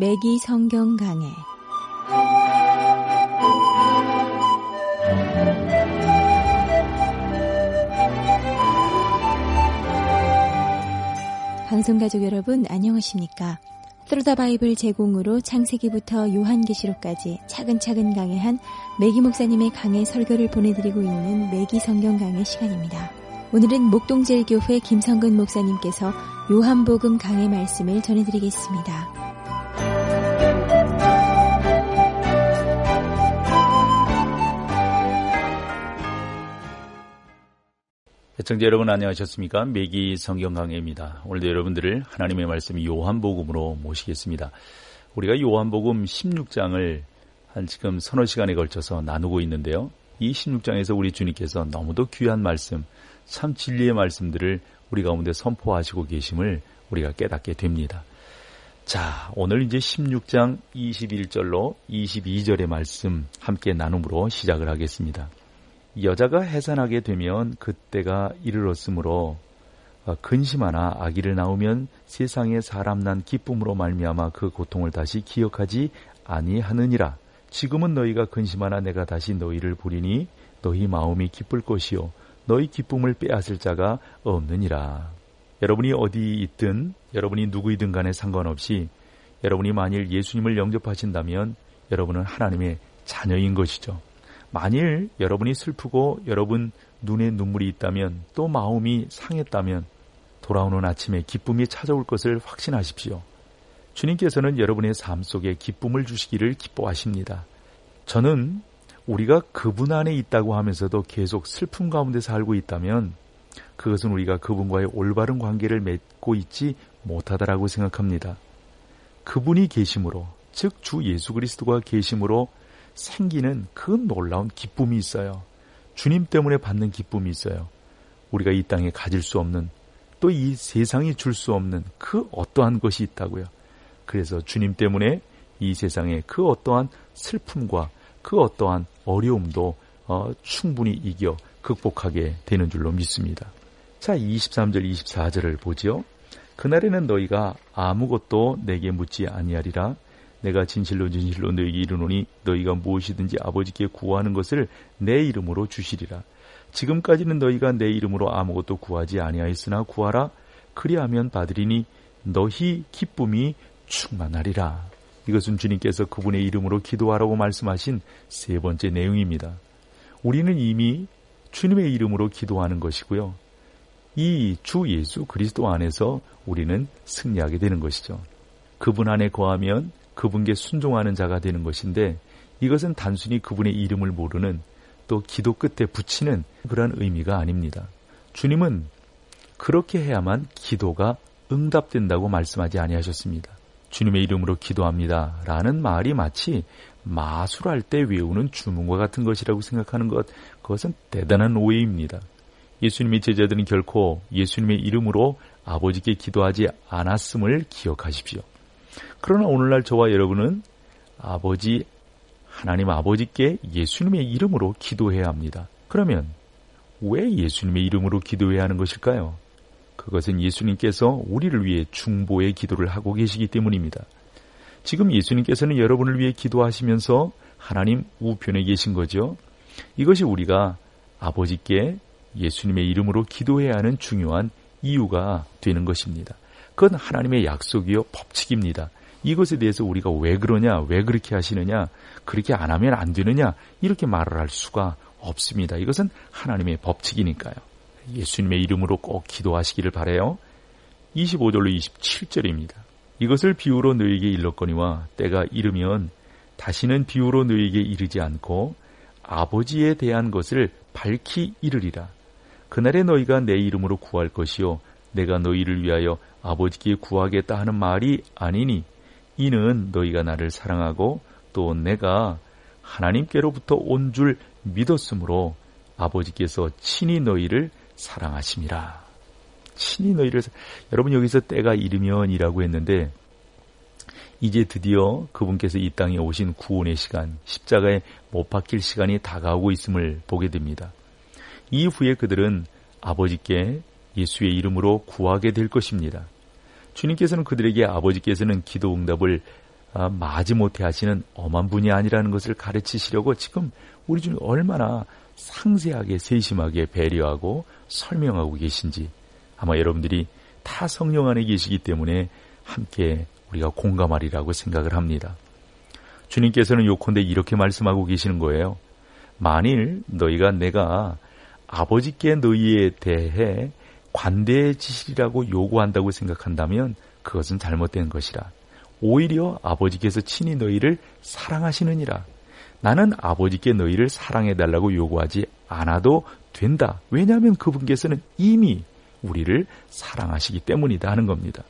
매기 성경 강해. 방송가족 여러분 안녕하십니까? 트루더 바이블 제공으로 창세기부터 요한계시록까지 차근차근 강해한 매기 목사님의 강해 설교를 보내드리고 있는 매기 성경 강해 시간입니다. 오늘은 목동제일교회 김성근 목사님께서 요한복음 강해 말씀을 전해드리겠습니다. 시청자 여러분 안녕하셨습니까? 매기 성경 강해입니다. 오늘도 여러분들을 하나님의 말씀 요한복음으로 모시겠습니다. 우리가 요한복음 16장을 한 지금 서너 시간에 걸쳐서 나누고 있는데요. 이 16장에서 우리 주님께서 너무도 귀한 말씀, 참 진리의 말씀들을 우리 가운데 선포하시고 계심을 우리가 깨닫게 됩니다. 자, 오늘 이제 16장 21절로 22절의 말씀 함께 나눔으로 시작을 하겠습니다. 여자가 해산하게 되면 그때가 이르렀으므로 근심하나 아기를 낳으면 세상에 사람 난 기쁨으로 말미암아 그 고통을 다시 기억하지 아니하느니라. 지금은 너희가 근심하나 내가 다시 너희를 부리니 너희 마음이 기쁠 것이요 너희 기쁨을 빼앗을 자가 없느니라. 여러분이 어디 있든 여러분이 누구이든 간에 상관없이 여러분이 만일 예수님을 영접하신다면 여러분은 하나님의 자녀인 것이죠. 만일 여러분이 슬프고 여러분 눈에 눈물이 있다면 또 마음이 상했다면 돌아오는 아침에 기쁨이 찾아올 것을 확신하십시오. 주님께서는 여러분의 삶 속에 기쁨을 주시기를 기뻐하십니다. 저는 우리가 그분 안에 있다고 하면서도 계속 슬픔 가운데 살고 있다면 그것은 우리가 그분과의 올바른 관계를 맺고 있지 못하다라고 생각합니다. 그분이 계심으로, 즉 주 예수 그리스도가 계심으로 생기는 그 놀라운 기쁨이 있어요. 주님 때문에 받는 기쁨이 있어요. 우리가 이 땅에 가질 수 없는, 또 이 세상이 줄 수 없는 그 어떠한 것이 있다고요. 그래서 주님 때문에 이 세상의 그 어떠한 슬픔과 그 어떠한 어려움도 충분히 이겨 극복하게 되는 줄로 믿습니다. 자, 23절 24절을 보지요. 그날에는 너희가 아무것도 내게 묻지 아니하리라. 내가 진실로 진실로 너희에게 이르노니 너희가 무엇이든지 아버지께 구하는 것을 내 이름으로 주시리라. 지금까지는 너희가 내 이름으로 아무것도 구하지 아니하였으나 구하라. 그리하면 받으리니 너희 기쁨이 충만하리라. 이것은 주님께서 그분의 이름으로 기도하라고 말씀하신 세 번째 내용입니다. 우리는 이미 주님의 이름으로 기도하는 것이고요. 이 주 예수 그리스도 안에서 우리는 승리하게 되는 것이죠. 그분 안에 거하면 그분께 순종하는 자가 되는 것인데 이것은 단순히 그분의 이름을 모르는 또 기도 끝에 붙이는 그런 의미가 아닙니다. 주님은 그렇게 해야만 기도가 응답된다고 말씀하지 아니하셨습니다. 주님의 이름으로 기도합니다 라는 말이 마치 마술할 때 외우는 주문과 같은 것이라고 생각하는 것, 그것은 대단한 오해입니다. 예수님의 제자들은 결코 예수님의 이름으로 아버지께 기도하지 않았음을 기억하십시오. 그러나 오늘날 저와 여러분은 하나님 아버지께 예수님의 이름으로 기도해야 합니다. 그러면 왜 예수님의 이름으로 기도해야 하는 것일까요? 그것은 예수님께서 우리를 위해 중보의 기도를 하고 계시기 때문입니다. 지금 예수님께서는 여러분을 위해 기도하시면서 하나님 우편에 계신 거죠. 이것이 우리가 아버지께 예수님의 이름으로 기도해야 하는 중요한 이유가 되는 것입니다. 그건 하나님의 약속이요 법칙입니다. 이것에 대해서 우리가 왜 그러냐, 왜 그렇게 하시느냐, 그렇게 안 하면 안 되느냐 이렇게 말을 할 수가 없습니다. 이것은 하나님의 법칙이니까요. 예수님의 이름으로 꼭 기도하시기를 바라요. 25절로 27절입니다. 이것을 비유로 너희에게 일렀거니와 때가 이르면 다시는 비유로 너희에게 이르지 않고 아버지에 대한 것을 밝히 이르리라. 그날에 너희가 내 이름으로 구할 것이요 내가 너희를 위하여 아버지께 구하겠다 하는 말이 아니니 이는 너희가 나를 사랑하고 또 내가 하나님께로부터 온 줄 믿었으므로 아버지께서 친히 너희를 사랑하심이라. 친히 너희를 여러분 여기서 때가 이르면이라고 했는데 이제 드디어 그분께서 이 땅에 오신 구원의 시간, 십자가에 못 박힐 시간이 다가오고 있음을 보게 됩니다. 이후에 그들은 아버지께 예수의 이름으로 구하게 될 것입니다. 주님께서는 그들에게 아버지께서는 기도 응답을 마지못해 하시는 엄한 분이 아니라는 것을 가르치시려고 지금 우리 주님 얼마나 상세하게 세심하게 배려하고 설명하고 계신지 아마 여러분들이 다 성령 안에 계시기 때문에 함께 우리가 공감하리라고 생각을 합니다. 주님께서는 요컨대 이렇게 말씀하고 계시는 거예요. 만일 너희가 내가 아버지께 너희에 대해 관대해지시리라고 요구한다고 생각한다면 그것은 잘못된 것이라. 오히려 아버지께서 친히 너희를 사랑하시느니라. 나는 아버지께 너희를 사랑해달라고 요구하지 않아도 된다. 왜냐하면 그분께서는 이미 우리를 사랑하시기 때문이다 하는 겁니다.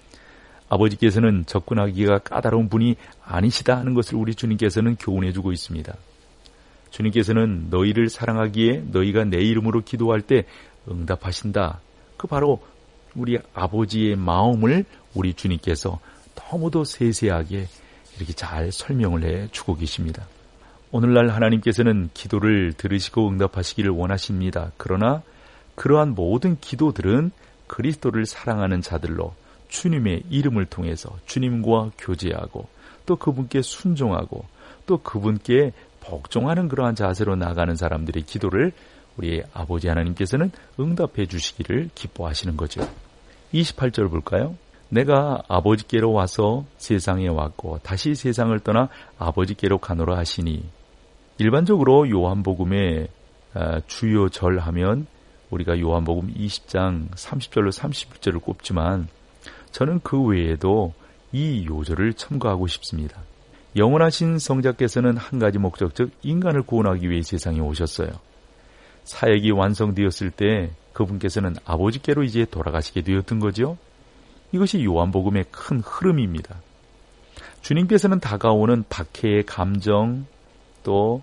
아버지께서는 접근하기가 까다로운 분이 아니시다 하는 것을 우리 주님께서는 교훈해주고 있습니다. 주님께서는 너희를 사랑하기에 너희가 내 이름으로 기도할 때 응답하신다. 그 바로 우리 아버지의 마음을 우리 주님께서 너무도 세세하게 이렇게 잘 설명을 해주고 계십니다. 오늘날 하나님께서는 기도를 들으시고 응답하시기를 원하십니다. 그러나 그러한 모든 기도들은 그리스도를 사랑하는 자들로 주님의 이름을 통해서 주님과 교제하고 또 그분께 순종하고 또 그분께 복종하는 그러한 자세로 나가는 사람들의 기도를 우리 아버지 하나님께서는 응답해 주시기를 기뻐하시는 거죠. 28절 볼까요? 내가 아버지께로 와서 세상에 왔고 다시 세상을 떠나 아버지께로 가노라 하시니. 일반적으로 요한복음의 주요 절 하면 우리가 요한복음 20장 30절로 31절을 꼽지만 저는 그 외에도 이 요절을 첨가하고 싶습니다. 영원하신 성자께서는 한 가지 목적, 즉 인간을 구원하기 위해 세상에 오셨어요. 사역이 완성되었을 때 그분께서는 아버지께로 이제 돌아가시게 되었던 거죠. 이것이 요한복음의 큰 흐름입니다. 주님께서는 다가오는 박해의 감정, 또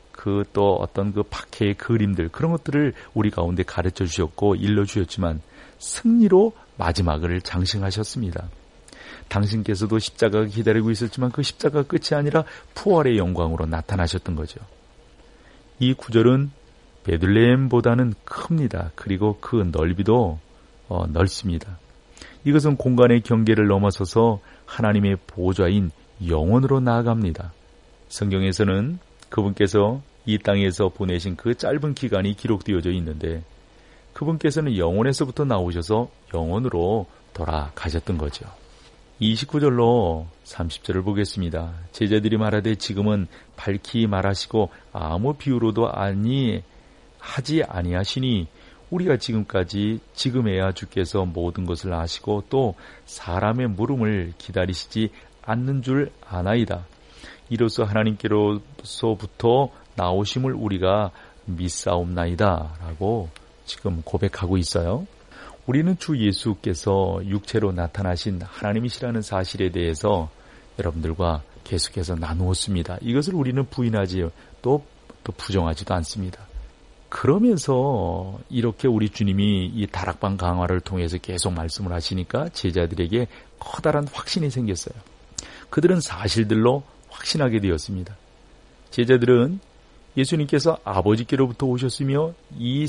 어떤 그 박해의 그림들, 그런 것들을 우리 가운데 가르쳐 주셨고 일러 주셨지만 승리로 마지막을 장식하셨습니다. 당신께서도 십자가가 기다리고 있었지만 그 십자가 끝이 아니라 부활의 영광으로 나타나셨던 거죠. 이 구절은 베들레헴보다는 큽니다. 그리고 그 넓이도 넓습니다. 이것은 공간의 경계를 넘어서서 하나님의 보좌인 영원으로 나아갑니다. 성경에서는 그분께서 이 땅에서 보내신 그 짧은 기간이 기록되어져 있는데 그분께서는 영원에서부터 나오셔서 영원으로 돌아가셨던 거죠. 29절로 30절을 보겠습니다. 제자들이 말하되 지금은 밝히 말하시고 아무 비유로도 하지 아니하시니 우리가 지금에야 주께서 모든 것을 아시고 또 사람의 물음을 기다리시지 않는 줄 아나이다. 이로써 하나님께로서부터 나오심을 우리가 믿사옵나이다 라고 지금 고백하고 있어요. 우리는 주 예수께서 육체로 나타나신 하나님이시라는 사실에 대해서 여러분들과 계속해서 나누었습니다. 이것을 우리는 부인하지 또 부정하지도 않습니다. 그러면서 이렇게 우리 주님이 이 다락방 강화를 통해서 계속 말씀을 하시니까 제자들에게 커다란 확신이 생겼어요. 그들은 사실들로 확신하게 되었습니다. 제자들은 예수님께서 아버지께로부터 오셨으며 이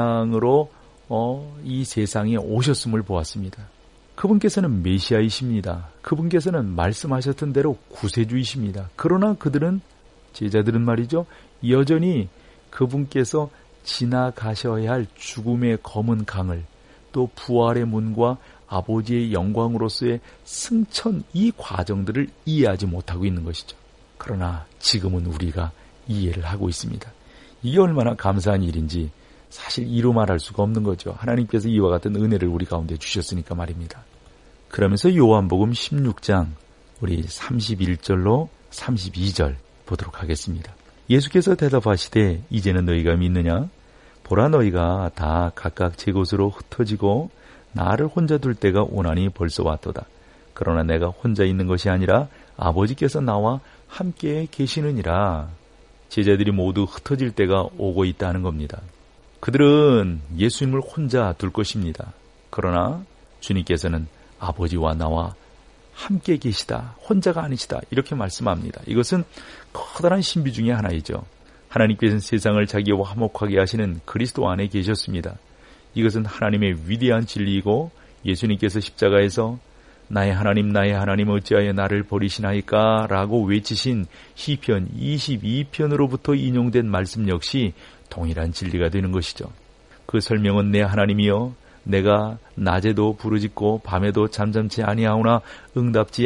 세상에 오셨음을 보았습니다. 그분께서는 메시아이십니다. 그분께서는 말씀하셨던 대로 구세주이십니다. 그러나 제자들은 말이죠, 여전히 그분께서 지나가셔야 할 죽음의 검은 강을 또 부활의 문과 아버지의 영광으로서의 승천, 이 과정들을 이해하지 못하고 있는 것이죠. 그러나 지금은 우리가 이해를 하고 있습니다. 이게 얼마나 감사한 일인지 사실 이루 말할 수가 없는 거죠. 하나님께서 이와 같은 은혜를 우리 가운데 주셨으니까 말입니다. 그러면서 요한복음 16장 우리 31절로 32절 보도록 하겠습니다. 예수께서 대답하시되 이제는 너희가 믿느냐? 보라, 너희가 다 각각 제 곳으로 흩어지고 나를 혼자 둘 때가 오나니 벌써 왔도다. 그러나 내가 혼자 있는 것이 아니라 아버지께서 나와 함께 계시느니라. 제자들이 모두 흩어질 때가 오고 있다는 겁니다. 그들은 예수님을 혼자 둘 것입니다. 그러나 주님께서는 아버지와 나와 함께 계시다, 혼자가 아니시다, 이렇게 말씀합니다. 이것은 커다란 신비 중에 하나이죠. 하나님께서는 세상을 자기와 화목하게 하시는 그리스도 안에 계셨습니다. 이것은 하나님의 위대한 진리이고 예수님께서 십자가에서 나의 하나님 어찌하여 나를 버리시나이까 라고 외치신 시편 22편으로부터 인용된 말씀 역시 동일한 진리가 되는 것이죠. 그 설명은 내 하나님이여 내가 낮에도 부르짖고 밤에도 잠잠치 아니하오나 응답지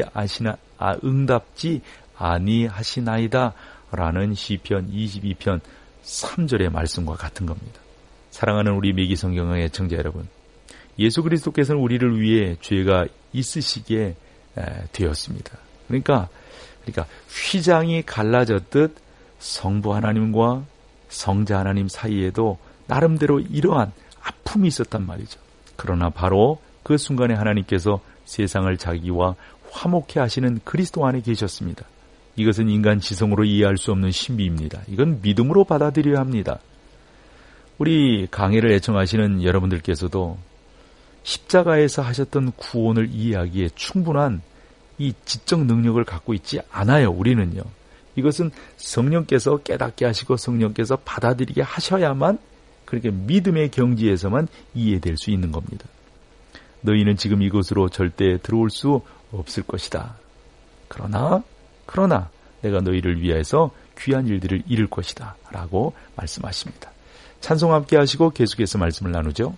아니하시나이다 라는 시편 22편 3절의 말씀과 같은 겁니다. 사랑하는 우리 매기 성경의 애청자 여러분, 예수 그리스도께서는 우리를 위해 죄가 있으시게 되었습니다. 그러니까 휘장이 갈라졌듯 성부 하나님과 성자 하나님 사이에도 나름대로 이러한 아픔이 있었단 말이죠. 그러나 바로 그 순간에 하나님께서 세상을 자기와 화목해 하시는 그리스도 안에 계셨습니다. 이것은 인간 지성으로 이해할 수 없는 신비입니다. 이건 믿음으로 받아들여야 합니다. 우리 강해를 애청하시는 여러분들께서도 십자가에서 하셨던 구원을 이해하기에 충분한 이 지적 능력을 갖고 있지 않아요. 우리는요. 이것은 성령께서 깨닫게 하시고 성령께서 받아들이게 하셔야만 그렇게 믿음의 경지에서만 이해될 수 있는 겁니다. 너희는 지금 이곳으로 절대 들어올 수 없을 것이다. 그러나 내가 너희를 위해서 귀한 일들을 이룰 것이다 라고 말씀하십니다. 찬송 함께 하시고 계속해서 말씀을 나누죠.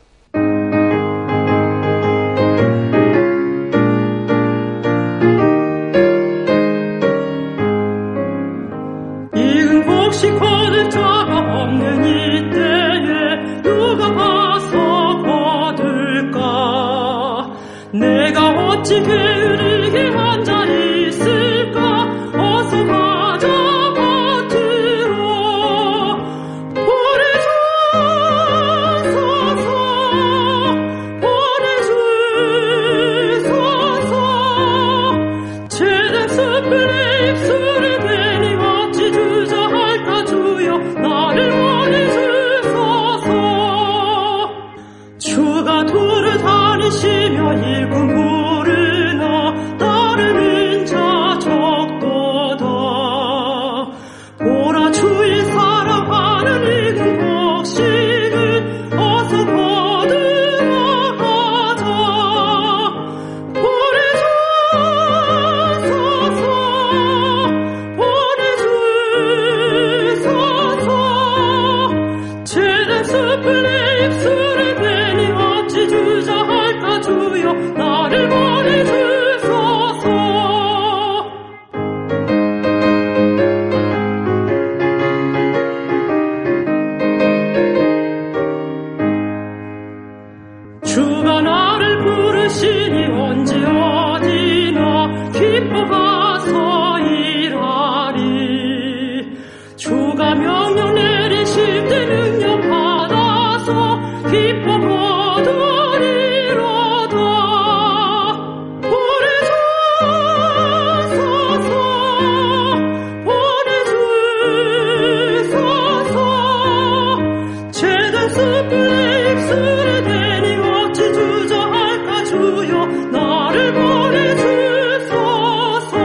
이은 곡식 거둘 자가 없는 이때에 누가 가서 거둘까? 내가 어찌 게으르게 앉아 있을까? 어서 가져가 들어 보내주소서 제단 숯불에 입술을 대니 어찌 주저할까 주여 나를 보내주소서 주가 도를 다니시며 일꾼 부르나 따르는 자 적도다 보라 주의 사랑하는 익은 곡식을 어서 거두러 가자 보내주소서 제단 숯불에 입술을 대니 어찌 주저할까 주여 나를 보내주소서 주가 나를 부르시니 언제 어디나 기뻐 가서 일하리 주가 명령 내리실 때 능력 받아서 기뻐 거두리로다 보내주소서 제단 숯불에 입술을 대니 어찌 주저할까 주여 나를 보내주소서.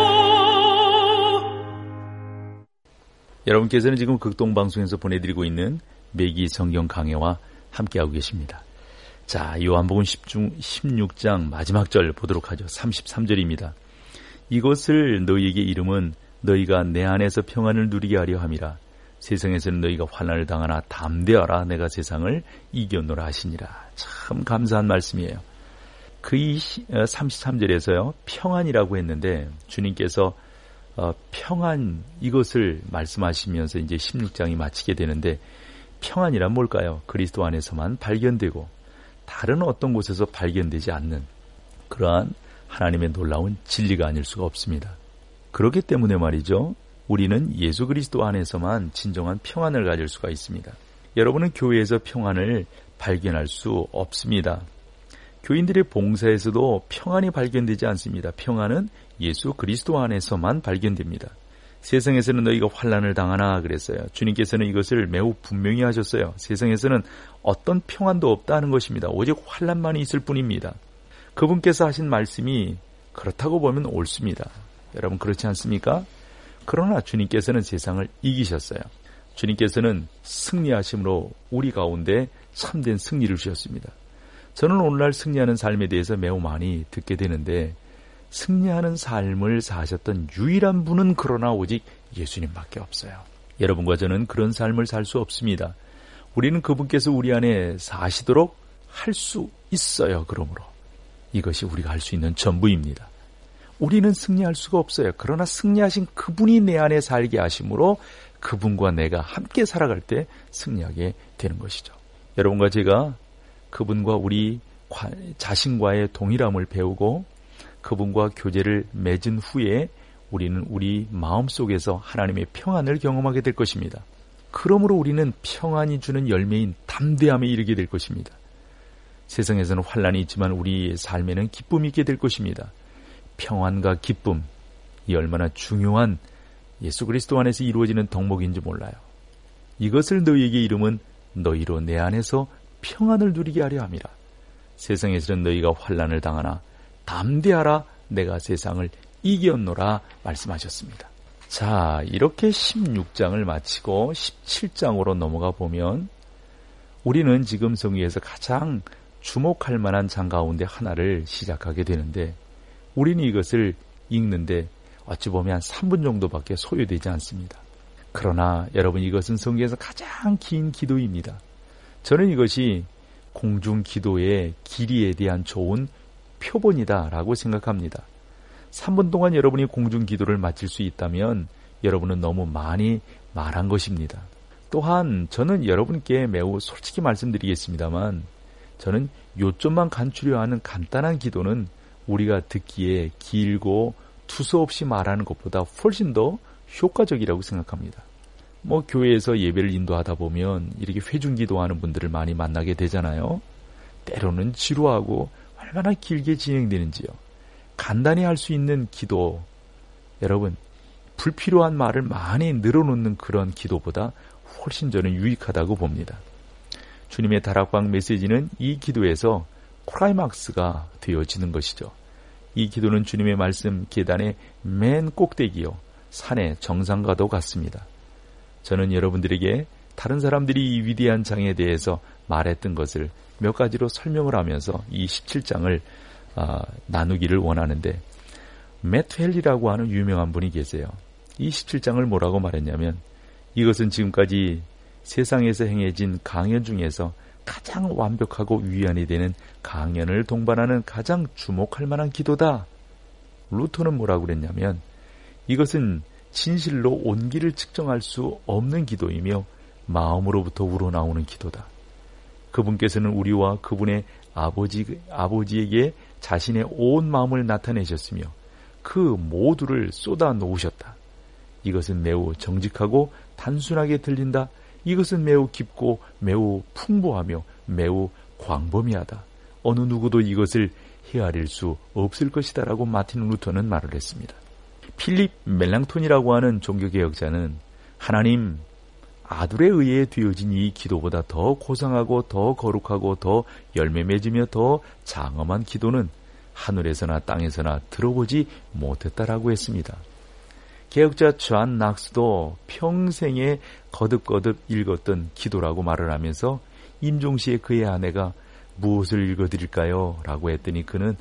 여러분께서는 지금 극동방송에서 보내드리고 있는 매기 성경 강해와 함께하고 계십니다. 자, 요한복음 16장 마지막 절 보도록 하죠. 33절입니다. 이것을 너희에게 이름은 너희가 내 안에서 평안을 누리게 하려 함이라. 세상에서는 너희가 환난을 당하나 담대하라. 내가 세상을 이겼노라 하시니라. 참 감사한 말씀이에요. 그 33절에서요. 평안이라고 했는데 주님께서 평안 이것을 말씀하시면서 이제 16장이 마치게 되는데 평안이란 뭘까요? 그리스도 안에서만 발견되고 다른 어떤 곳에서 발견되지 않는 그러한 하나님의 놀라운 진리가 아닐 수가 없습니다. 그렇기 때문에 말이죠. 우리는 예수 그리스도 안에서만 진정한 평안을 가질 수가 있습니다. 여러분은 교회에서 평안을 발견할 수 없습니다. 교인들의 봉사에서도 평안이 발견되지 않습니다. 평안은 예수 그리스도 안에서만 발견됩니다. 세상에서는 너희가 환난을 당하나 그랬어요. 주님께서는 이것을 매우 분명히 하셨어요. 세상에서는 어떤 평안도 없다는 것입니다. 오직 환난만이 있을 뿐입니다. 그분께서 하신 말씀이 그렇다고 보면 옳습니다. 여러분 그렇지 않습니까? 그러나 주님께서는 세상을 이기셨어요. 주님께서는 승리하심으로 우리 가운데 참된 승리를 주셨습니다. 저는 오늘날 승리하는 삶에 대해서 매우 많이 듣게 되는데 승리하는 삶을 사셨던 유일한 분은 그러나 오직 예수님밖에 없어요. 여러분과 저는 그런 삶을 살 수 없습니다. 우리는 그분께서 우리 안에 사시도록 할 수 있어요. 그러므로 이것이 우리가 할 수 있는 전부입니다. 우리는 승리할 수가 없어요. 그러나 승리하신 그분이 내 안에 살게 하심으로 그분과 내가 함께 살아갈 때 승리하게 되는 것이죠. 여러분과 제가 그분과 우리 자신과의 동일함을 배우고 그분과 교제를 맺은 후에 우리는 우리 마음속에서 하나님의 평안을 경험하게 될 것입니다. 그러므로 우리는 평안이 주는 열매인 담대함에 이르게 될 것입니다. 세상에서는 환난이 있지만 우리 삶에는 기쁨이 있게 될 것입니다. 평안과 기쁨, 이 얼마나 중요한 예수 그리스도 안에서 이루어지는 덕목인지 몰라요. 이것을 너희에게 이름은 너희로 내 안에서 평안을 누리게 하려 함이라. 세상에서는 너희가 환난을 당하나 담대하라, 내가 세상을 이겼노라 말씀하셨습니다. 자, 이렇게 16장을 마치고 17장으로 넘어가 보면 우리는 지금 성경에서 가장 주목할 만한 장 가운데 하나를 시작하게 되는데 우리는 이것을 읽는데 어찌 보면 한 3분 정도밖에 소요되지 않습니다. 그러나 여러분, 이것은 성경에서 가장 긴 기도입니다. 저는 이것이 공중 기도의 길이에 대한 좋은 표본이다라고 생각합니다. 3분 동안 여러분이 공중 기도를 마칠 수 있다면 여러분은 너무 많이 말한 것입니다. 또한 저는 여러분께 매우 솔직히 말씀드리겠습니다만 저는 요점만 간추려 하는 간단한 기도는 우리가 듣기에 길고 두서없이 말하는 것보다 훨씬 더 효과적이라고 생각합니다. 교회에서 예배를 인도하다 보면 이렇게 회중기도하는 분들을 많이 만나게 되잖아요. 때로는 지루하고 얼마나 길게 진행되는지요. 간단히 할 수 있는 기도, 여러분, 불필요한 말을 많이 늘어놓는 그런 기도보다 훨씬 저는 유익하다고 봅니다. 주님의 다락방 메시지는 이 기도에서 클라이막스가 되어지는 것이죠. 이 기도는 주님의 말씀 계단의 맨 꼭대기요, 산의 정상과도 같습니다. 저는 여러분들에게 다른 사람들이 이 위대한 장에 대해서 말했던 것을 몇 가지로 설명을 하면서 이 17장을 나누기를 원하는데, 매트 헬리라고 하는 유명한 분이 계세요. 이 17장을 뭐라고 말했냐면, 이것은 지금까지 세상에서 행해진 강연 중에서 가장 완벽하고 위안이 되는 강연을 동반하는 가장 주목할 만한 기도다. 루터는 뭐라고 그랬냐면, 이것은 진실로 온기를 측정할 수 없는 기도이며 마음으로부터 우러나오는 기도다. 그분께서는 우리와 그분의 아버지에게 자신의 온 마음을 나타내셨으며 그 모두를 쏟아 놓으셨다. 이것은 매우 정직하고 단순하게 들린다. 이것은 매우 깊고 매우 풍부하며 매우 광범위하다. 어느 누구도 이것을 헤아릴 수 없을 것이다 라고 마틴 루터는 말을 했습니다. 필립 멜랑톤이라고 하는 종교개혁자는 하나님, 아둘에 의해 되어진 이 기도보다 더 고상하고 더 거룩하고 더 열매 맺으며 더 장엄한 기도는 하늘에서나 땅에서나 들어보지 못했다라고 했습니다. 개혁자 존 낙스도 평생에 거듭거듭 읽었던 기도라고 말을 하면서 임종시에 그의 아내가 무엇을 읽어드릴까요? 라고 했더니 그는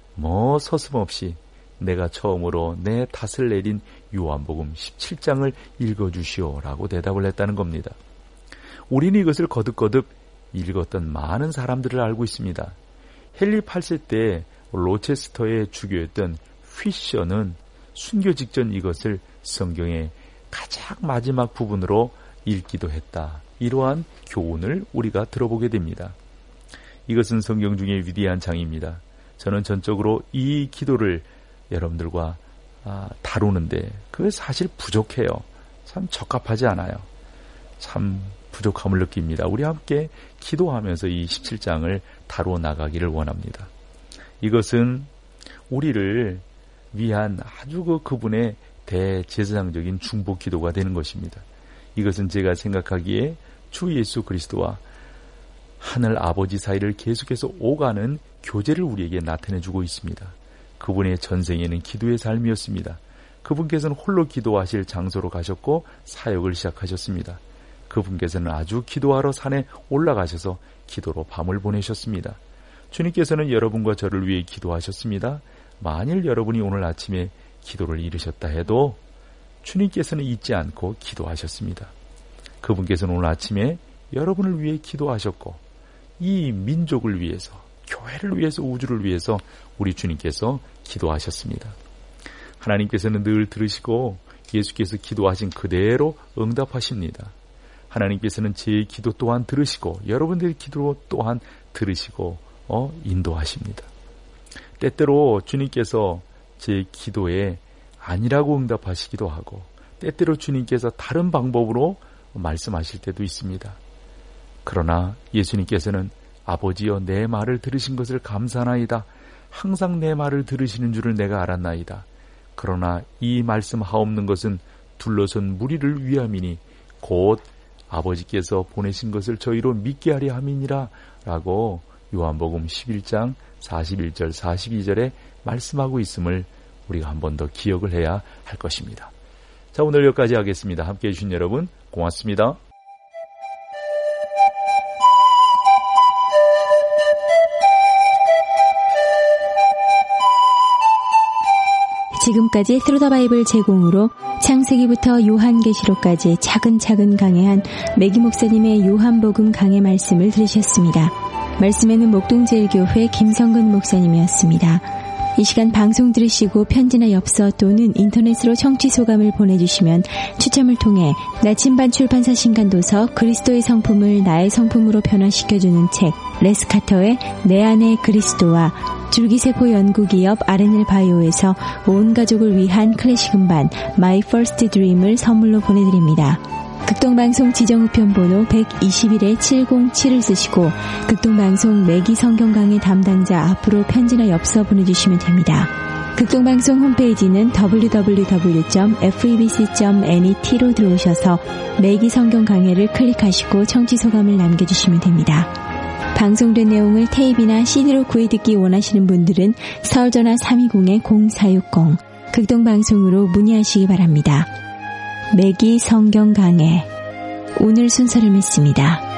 서슴없이 내가 처음으로 내 탓을 내린 요한복음 17장을 읽어주시오 라고 대답을 했다는 겁니다. 우리는 이것을 거듭거듭 읽었던 많은 사람들을 알고 있습니다. 헨리 8세 때 로체스터의 주교였던 휘셔는 순교 직전 이것을 성경의 가장 마지막 부분으로 읽기도 했다. 이러한 교훈을 우리가 들어보게 됩니다. 이것은 성경 중에 위대한 장입니다. 저는 전적으로 이 기도를 여러분들과 다루는데 그게 사실 부족해요. 참 적합하지 않아요. 참 부족함을 느낍니다. 우리 함께 기도하면서 이 17장을 다루어 나가기를 원합니다. 이것은 우리를 위한 아주 그분의 대제사장적인 중보 기도가 되는 것입니다. 이것은 제가 생각하기에 주 예수 그리스도와 하늘 아버지 사이를 계속해서 오가는 교제를 우리에게 나타내주고 있습니다. 그분의 전생에는 기도의 삶이었습니다. 그분께서는 홀로 기도하실 장소로 가셨고 사역을 시작하셨습니다. 그분께서는 아주 기도하러 산에 올라가셔서 기도로 밤을 보내셨습니다. 주님께서는 여러분과 저를 위해 기도하셨습니다. 만일 여러분이 오늘 아침에 기도를 잃으셨다 해도 주님께서는 잊지 않고 기도하셨습니다. 그분께서는 오늘 아침에 여러분을 위해 기도하셨고 이 민족을 위해서, 교회를 위해서, 우주를 위해서 우리 주님께서 기도하셨습니다. 하나님께서는 늘 들으시고 예수께서 기도하신 그대로 응답하십니다. 하나님께서는 제 기도 또한 들으시고 여러분들의 기도 또한 들으시고 인도하십니다. 때때로 주님께서 제 기도에 아니라고 응답하시기도 하고 때때로 주님께서 다른 방법으로 말씀하실 때도 있습니다. 그러나 예수님께서는 아버지여 내 말을 들으신 것을 감사하나이다. 항상 내 말을 들으시는 줄을 내가 알았나이다. 그러나 이 말씀하옵는 것은 둘러선 무리를 위함이니 곧 아버지께서 보내신 것을 저희로 믿게 하려 함이니라 라고 요한복음 11장 41절 42절에 말씀하고 있음을 우리가 한 번 더 기억을 해야 할 것입니다. 자, 오늘 여기까지 하겠습니다. 함께해 주신 여러분 고맙습니다. 지금까지 Through the Bible 제공으로 창세기부터 요한계시록까지 차근차근 강해한 매기 목사님의 요한복음 강해 말씀을 들으셨습니다. 말씀에는 목동제일교회 김성근 목사님이었습니다. 이 시간 방송 들으시고 편지나 엽서 또는 인터넷으로 청취 소감을 보내주시면 추첨을 통해 나침반 출판사 신간도서 그리스도의 성품을 나의 성품으로 변화시켜주는 책 레스카터의 내 안의 그리스도와 줄기세포 연구기업 R&L 바이오에서 온 가족을 위한 클래식 음반 My First Dream을 선물로 보내드립니다. 극동방송 지정우편번호 121-707을 쓰시고 극동방송 매기 성경강의 담당자 앞으로 편지나 엽서 보내주시면 됩니다. 극동방송 홈페이지는 www.febc.net로 들어오셔서 매기 성경강해를 클릭하시고 청취소감을 남겨주시면 됩니다. 방송된 내용을 테이프나 CD로 구해듣기 원하시는 분들은 서울전화 320-0460 극동방송으로 문의하시기 바랍니다. 매기 성경 강해 오늘 순서를 맺습니다.